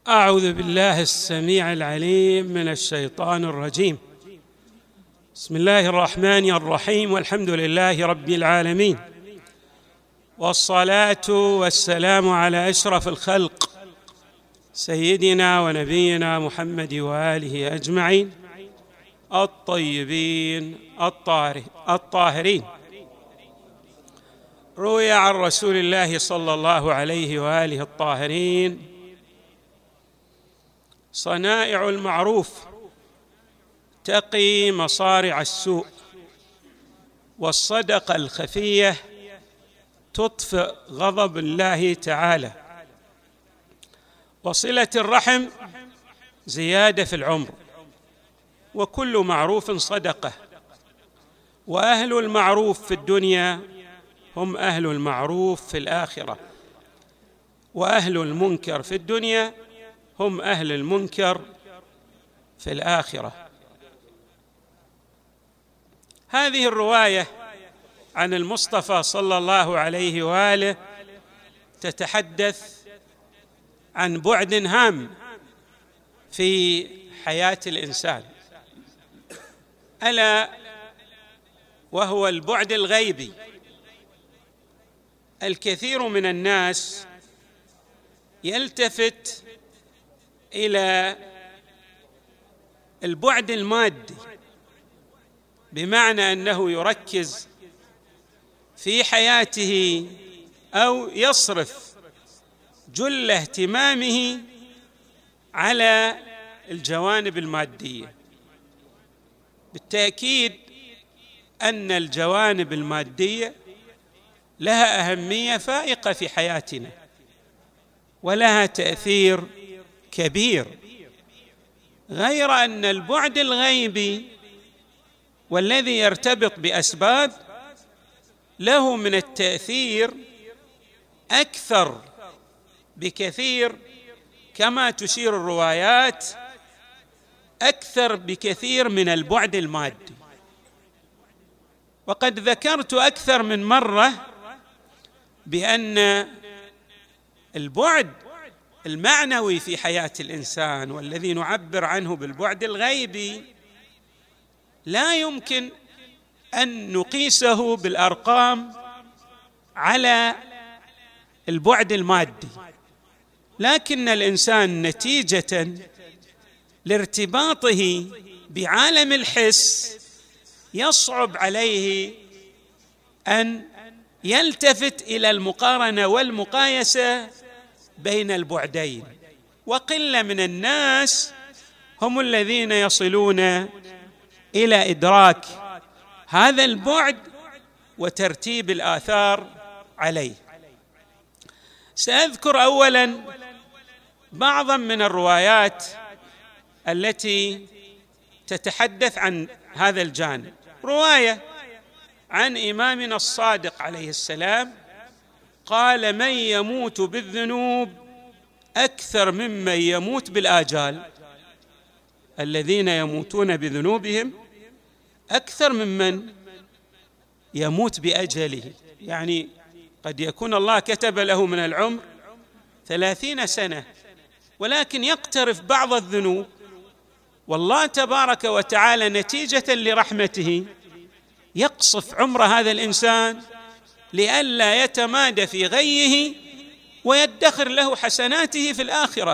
أعوذ بالله السميع العليم من الشيطان الرجيم. بسم الله الرحمن الرحيم، والحمد لله رب العالمين، والصلاة والسلام على أشرف الخلق سيدنا ونبينا محمد وآله أجمعين الطيبين الطاهرين. روي عن رسول الله صلى الله عليه وآله الطاهرين: صنائع المعروف تقي مصارع السوء، والصدقة الخفية تطفئ غضب الله تعالى، وصلة الرحم زيادة في العمر، وكل معروف صدقة. وأهل المعروف في الدنيا هم أهل المعروف في الآخرة، وأهل المنكر في الدنيا هم أهل المنكر في الآخرة. هذه الرواية عن المصطفى صلى الله عليه وآله تتحدث عن بعد هام في حياة الإنسان، ألا وهو البعد الغيبي. الكثير من الناس يلتفت إلى البعد المادي، بمعنى أنه يركز في حياته أو يصرف جل اهتمامه على الجوانب المادية. بالتأكيد أن الجوانب المادية لها أهمية فائقة في حياتنا، ولها تأثير كبير، غير أن البعد الغيبي والذي يرتبط بأسباب له من التأثير أكثر بكثير، كما تشير الروايات، أكثر بكثير من البعد المادي. وقد ذكرت أكثر من مرة بأن البعد المعنوي في حياة الإنسان، والذي نعبر عنه بالبعد الغيبي، لا يمكن أن نقيسه بالأرقام على البعد المادي، لكن الإنسان نتيجة لارتباطه بعالم الحس يصعب عليه أن يلتفت إلى المقارنة والمقايسة بين البعدين. وقلة من الناس هم الذين يصلون إلى إدراك هذا البعد وترتيب الآثار عليه. سأذكر أولاً بعضاً من الروايات التي تتحدث عن هذا الجانب. رواية عن إمامنا الصادق عليه السلام قال: من يموت بالذنوب أكثر ممن يموت بالآجال. الذين يموتون بذنوبهم أكثر ممن يموت بأجله. يعني قد يكون الله كتب له من العمر 30 سنة، ولكن يقترف بعض الذنوب، والله تبارك وتعالى نتيجة لرحمته يقصف عمر هذا الإنسان لئلا يتمادى في غيه ويدخر له حسناته في الآخرة.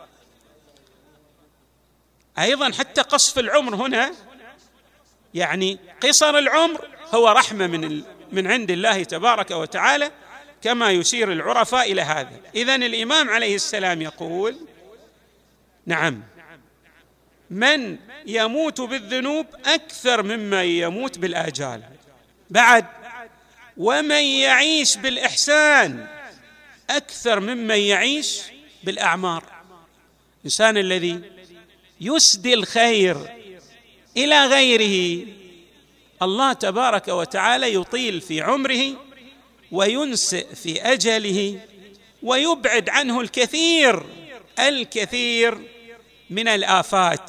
أيضا حتى قصف العمر هنا، يعني قصر العمر هو رحمة من عند الله تبارك وتعالى، كما يشير العرفاء إلى هذا. إذن الإمام عليه السلام يقول: نعم، من يموت بالذنوب أكثر مما يموت بالآجال. بعد: ومن يعيش بالإحسان أكثر ممن يعيش بالأعمار. الإنسان الذي يسدي الخير إلى غيره الله تبارك وتعالى يطيل في عمره وينسئ في أجله ويبعد عنه الكثير من الآفات.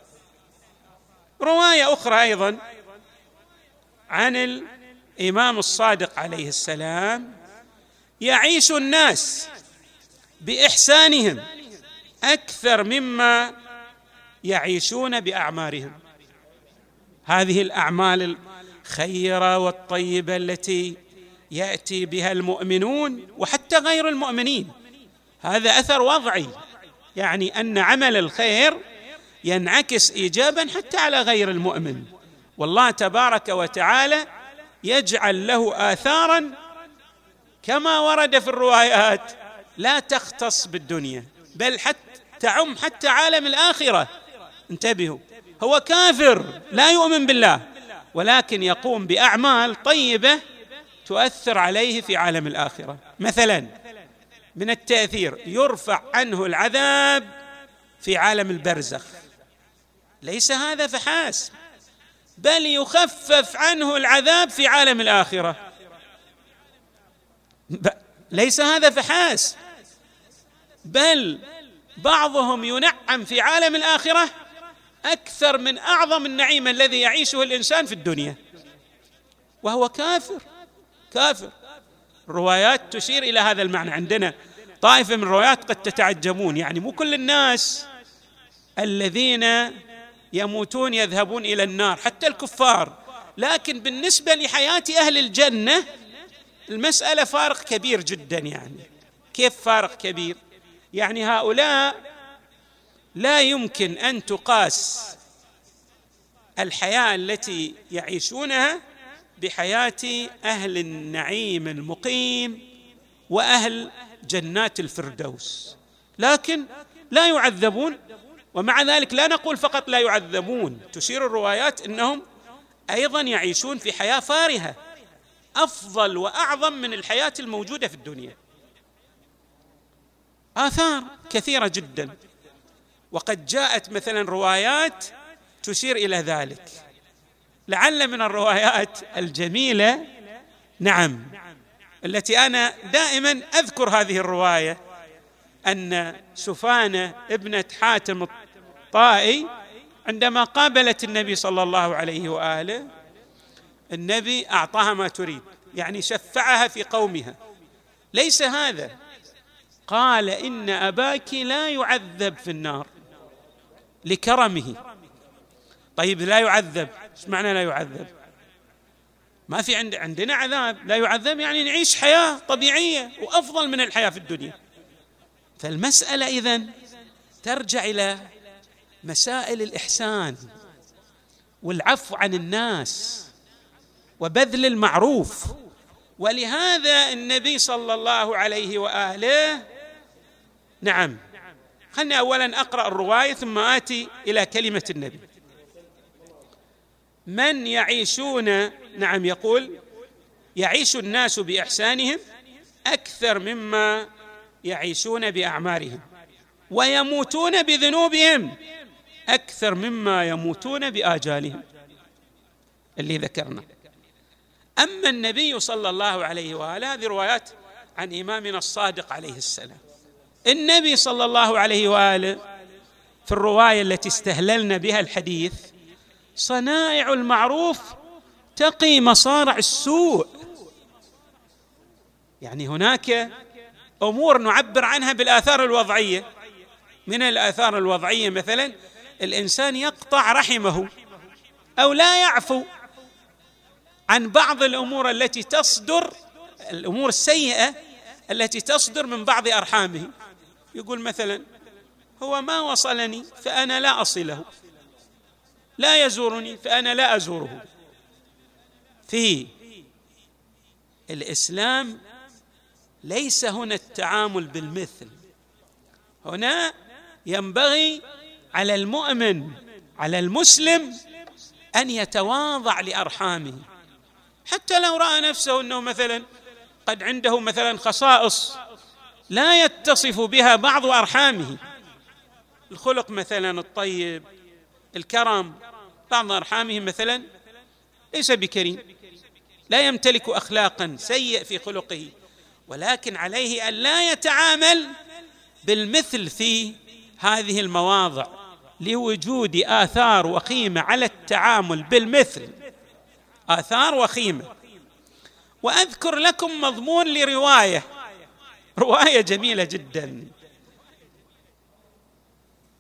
رواية أخرى أيضا عن الإمام الصادق عليه السلام: يعيش الناس بإحسانهم أكثر مما يعيشون بأعمارهم. هذه الأعمال الخيرة والطيبة التي يأتي بها المؤمنون وحتى غير المؤمنين، هذا أثر وضعي، يعني أن عمل الخير ينعكس إيجابا حتى على غير المؤمن، والله تبارك وتعالى يجعل له آثارا كما ورد في الروايات لا تختص بالدنيا، بل حتى تعم حتى عالم الآخرة. انتبهوا، هو كافر لا يؤمن بالله، ولكن يقوم بأعمال طيبة تؤثر عليه في عالم الآخرة. مثلا من التأثير يرفع عنه العذاب في عالم البرزخ، ليس هذا فحسب، بل يخفف عنه العذاب في عالم الآخرة. ليس هذا فحسب، بل بعضهم ينعم في عالم الآخرة أكثر من أعظم النعيم الذي يعيشه الإنسان في الدنيا، وهو كافر. الروايات تشير إلى هذا المعنى. عندنا طائفة من الروايات قد تتعجبون، يعني مو كل الناس الذين يموتون يذهبون إلى النار، حتى الكفار، لكن بالنسبة لحياة أهل الجنة المسألة فارق كبير جدا. يعني كيف فارق كبير؟ يعني هؤلاء لا يمكن أن تقاس الحياة التي يعيشونها بحياة أهل النعيم المقيم وأهل جنات الفردوس، لكن لا يعذبون. ومع ذلك لا نقول فقط لا يعذبون، تشير الروايات أنهم أيضا يعيشون في حياة فارهة أفضل وأعظم من الحياة الموجودة في الدنيا. آثار كثيرة جدا، وقد جاءت مثلا روايات تشير إلى ذلك. لعل من الروايات الجميلة التي أنا دائما أذكر هذه الرواية، أن سفانة ابنة حاتم الطائي عندما قابلت النبي صلى الله عليه وآله، النبي أعطاها ما تريد، يعني شفعها في قومها. ليس هذا، قال إن أباك لا يعذب في النار لكرمه. طيب لا يعذب، ايش معنى لا يعذب؟ ما في عندنا عذاب، لا يعذب يعني نعيش حياة طبيعية وأفضل من الحياة في الدنيا. فالمسألة إذن ترجع إلى مسائل الإحسان والعفو عن الناس وبذل المعروف. ولهذا النبي صلى الله عليه وآله خلني أولا أقرأ الرواية ثم آتي إلى كلمة النبي. من يعيشون يقول يعيش الناس بإحسانهم أكثر مما يعيشون بأعمارهم، ويموتون بذنوبهم أكثر مما يموتون بآجالهم اللي ذكرنا. أما النبي صلى الله عليه وآله، هذه روايات عن إمامنا الصادق عليه السلام. النبي صلى الله عليه وآله في الرواية التي استهللنا بها الحديث: صنائع المعروف تقي مصارع السوء. يعني هناك أمور نعبر عنها بالآثار الوضعية. من الآثار الوضعية مثلا الإنسان يقطع رحمه أو لا يعفو عن بعض الأمور التي تصدر، الأمور السيئة التي تصدر من بعض أرحامه. يقول مثلا: هو ما وصلني فأنا لا أصله، لا يزورني فأنا لا أزوره. في الإسلام ليس هنا التعامل بالمثل، هنا ينبغي على المؤمن، على المسلم، أن يتواضع لأرحامه، حتى لو رأى نفسه أنه مثلا قد عنده مثلا خصائص لا يتصف بها بعض أرحامه، الخلق مثلا الطيب، الكرم. بعض أرحامه مثلا ليس بكريم، لا يمتلك أخلاقا، سيء في خلقه، ولكن عليه أن لا يتعامل بالمثل في هذه المواضع لوجود آثار وخيمة على التعامل بالمثل، آثار وخيمة. وأذكر لكم مضمون لرواية جميلة جدا.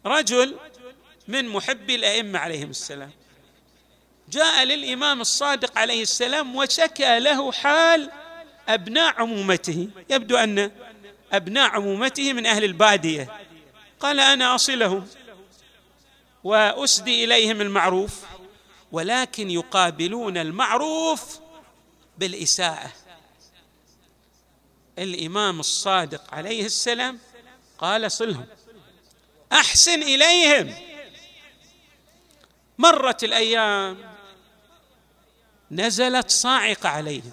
رجل من محبي الأئمة عليهم السلام جاء للإمام الصادق عليه السلام وشكى له حال أبناء عمومته، يبدو أن أبناء عمومته من أهل البادية. قال: أنا أصلهم وأسدي إليهم المعروف، ولكن يقابلون المعروف بالإساءة. الإمام الصادق عليه السلام قال: صلهم، أحسن إليهم. مرت الأيام، نزلت صاعقة عليهم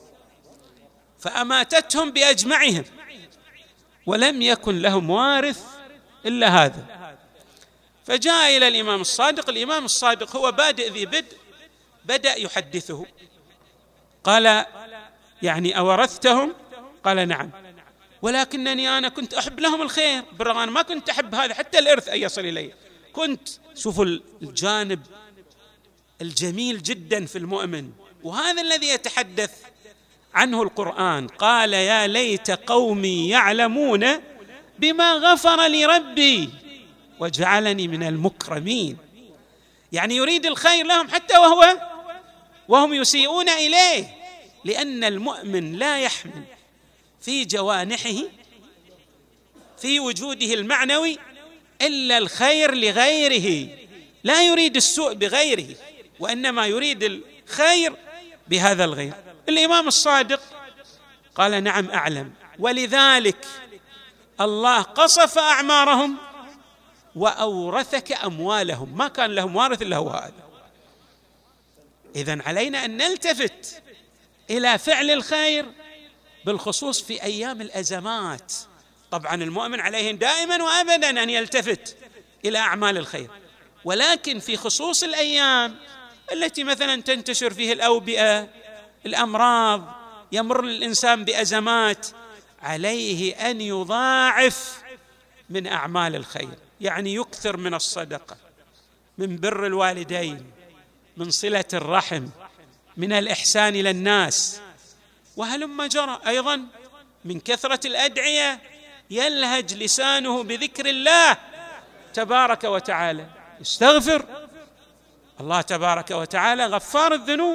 فأماتتهم بأجمعهم، ولم يكن لهم وارث إلا هذا. فجاء إلى الإمام الصادق. الإمام الصادق هو بادئ ذي بدء، بدأ يحدثه. قال: يعني أورثتهم؟ قال: نعم، ولكنني أنا كنت أحب لهم الخير، بالرغم أنا ما كنت أحب هذا حتى الإرث أن يصل إلي. كنت، شوفوا الجانب الجميل جدا في المؤمن، وهذا الذي يتحدث عنه القرآن. قال: يا ليت قومي يعلمون بما غفر لي ربي وجعلني من المكرمين. يعني يريد الخير لهم حتى وهم يسيئون إليه، لأن المؤمن لا يحمل في جوانحه في وجوده المعنوي إلا الخير لغيره، لا يريد السوء بغيره، وإنما يريد الخير بهذا الغير. الإمام الصادق قال: نعم أعلم، ولذلك الله قصف أعمارهم وأورثك أموالهم، ما كان لهم وارث إلا هو هذا. إذن علينا أن نلتفت إلى فعل الخير، بالخصوص في أيام الأزمات. طبعا المؤمن عليه دائما وأبدا أن يلتفت إلى أعمال الخير، ولكن في خصوص الأيام التي مثلا تنتشر فيه الأوبئة، الأمراض، يمر الإنسان بأزمات، عليه أن يضاعف من أعمال الخير. يعني يكثر من الصدقة، من بر الوالدين، من صلة الرحم، من الإحسان إلى الناس، وهلم جرى. أيضا من كثرة الأدعية، يلهج لسانه بذكر الله تبارك وتعالى، يستغفر الله تبارك وتعالى غفار الذنوب.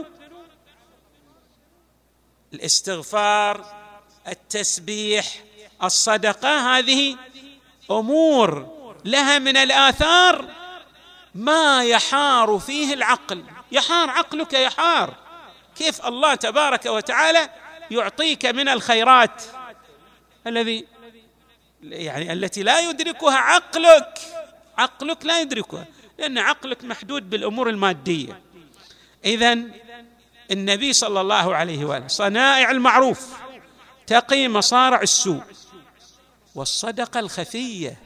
الاستغفار، التسبيح، الصدقة، هذه أمور لها من الآثار ما يحار فيه العقل. يحار عقلك، يحار كيف الله تبارك وتعالى يعطيك من الخيرات التي لا يدركها عقلك لا يدركها، لأن عقلك محدود بالأمور المادية. إذن النبي صلى الله عليه وآله: صنائع المعروف تقي مصارع السوء. والصدقة الخفية،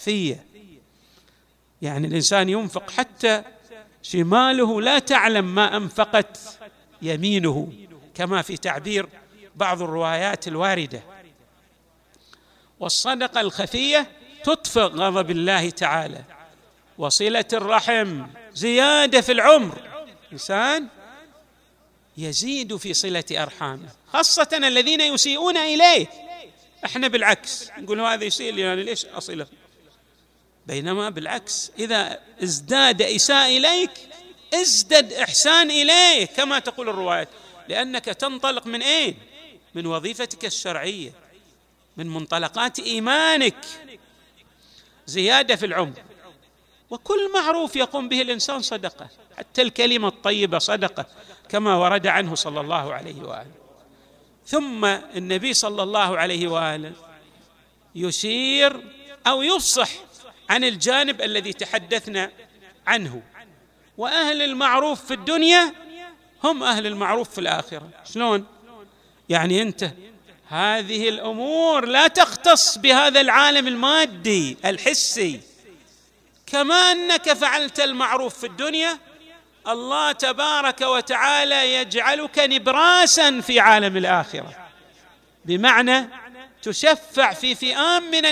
يعني الإنسان ينفق حتى شماله لا تعلم ما أنفقت يمينه، كما في تعبير بعض الروايات الواردة. والصدقة الخفية تطفئ غضب الله تعالى. وصلة الرحم زيادة في العمر، إنسان يزيد في صلة أرحامه، خاصة الذين يسيئون إليه. احنا بالعكس نقول هذا يسيء لي، يعني ليش أصله؟ بينما بالعكس، إذا ازداد إساءة إليك ازدد إحسان إليه، كما تقول الروايات، لأنك تنطلق من أين؟ من وظيفتك الشرعية، من منطلقات إيمانك. زيادة في العمر. وكل معروف يقوم به الإنسان صدقة، حتى الكلمة الطيبة صدقة، كما ورد عنه صلى الله عليه وآله. ثم النبي صلى الله عليه وآله يشير أو يفصح عن الجانب الذي تحدثنا عنه. وأهل المعروف في الدنيا هم أهل المعروف في الآخرة. شلون؟ يعني أنت هذه الأمور لا تختص بهذا العالم المادي الحسي، كما أنك فعلت المعروف في الدنيا، الله تبارك وتعالى يجعلك نبراسا في عالم الآخرة، بمعنى تشفع في فئام من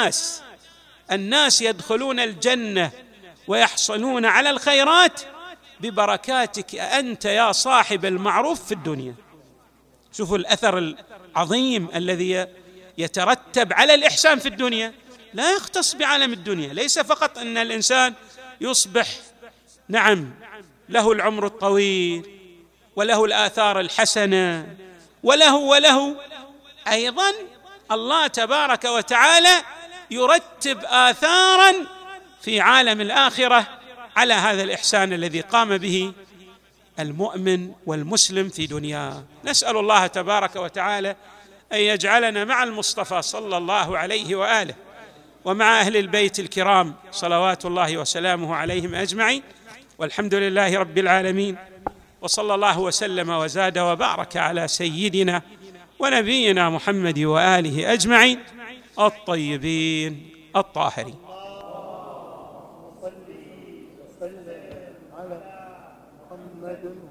الناس يدخلون الجنة ويحصلون على الخيرات ببركاتك أنت يا صاحب المعروف في الدنيا. شوفوا الأثر العظيم الذي يترتب على الإحسان في الدنيا. لا يختص بعالم الدنيا. ليس فقط أن الإنسان يصبح نعم له العمر الطويل وله الآثار الحسنة وله أيضا الله تبارك وتعالى يرتب آثاراً في عالم الآخرة على هذا الإحسان الذي قام به المؤمن والمسلم في دنياه. نسأل الله تبارك وتعالى أن يجعلنا مع المصطفى صلى الله عليه وآله ومع أهل البيت الكرام صلوات الله وسلامه عليهم أجمعين، والحمد لله رب العالمين، وصلى الله وسلم وزاد وبارك على سيدنا ونبينا محمد وآله أجمعين الطيبين الطاهرين. صل وسلم على محمد